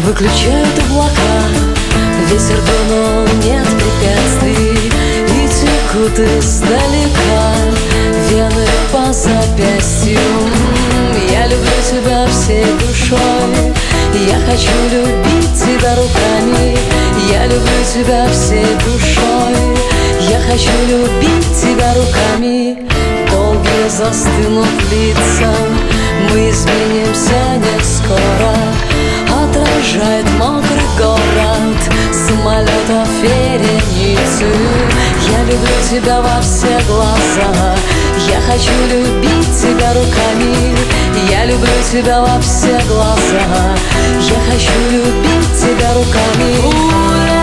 выключают облака, ветер дунул, нет препятствий, и текут издалека вены по запястью. Я люблю тебя всей душой, я хочу любить тебя руками. Я люблю тебя всей душой, я хочу любить тебя руками. Долгие застынут лица, мы изменимся не скоро. Отражает мокрый город самолетов вереницу. Я люблю тебя во все глаза, я хочу любить тебя руками. Я люблю тебя во все глаза, я хочу любить тебя руками.